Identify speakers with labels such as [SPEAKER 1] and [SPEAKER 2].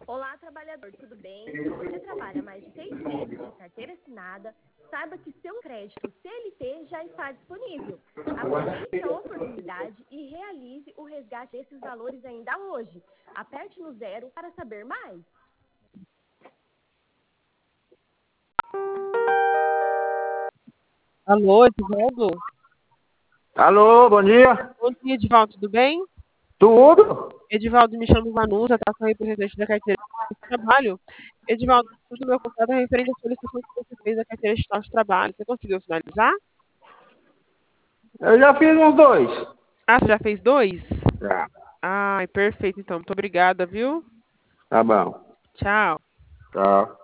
[SPEAKER 1] Olá, trabalhador, tudo bem? Se você trabalha mais de 6 meses de carteira assinada, saiba que seu crédito CLT já está disponível. Aproveite a oportunidade e realize o resgate desses valores ainda hoje. Aperte no 0 para saber mais.
[SPEAKER 2] Alô, Edivaldo?
[SPEAKER 3] Alô, bom dia.
[SPEAKER 2] Bom dia, Edivaldo, tudo bem?
[SPEAKER 3] Tudo?
[SPEAKER 2] Edivaldo, me chamo Vanusa, tá com a representante da carteira de trabalho. Edivaldo, tudo meu contato é referente à solicitação que você fez da carteira de estágio de trabalho. Você conseguiu finalizar?
[SPEAKER 3] Eu já fiz uns dois.
[SPEAKER 2] Ah, você já fez 2?
[SPEAKER 3] Já.
[SPEAKER 2] Ai, perfeito, então. Muito obrigada, viu?
[SPEAKER 3] Tá bom.
[SPEAKER 2] Tchau.
[SPEAKER 3] Tchau.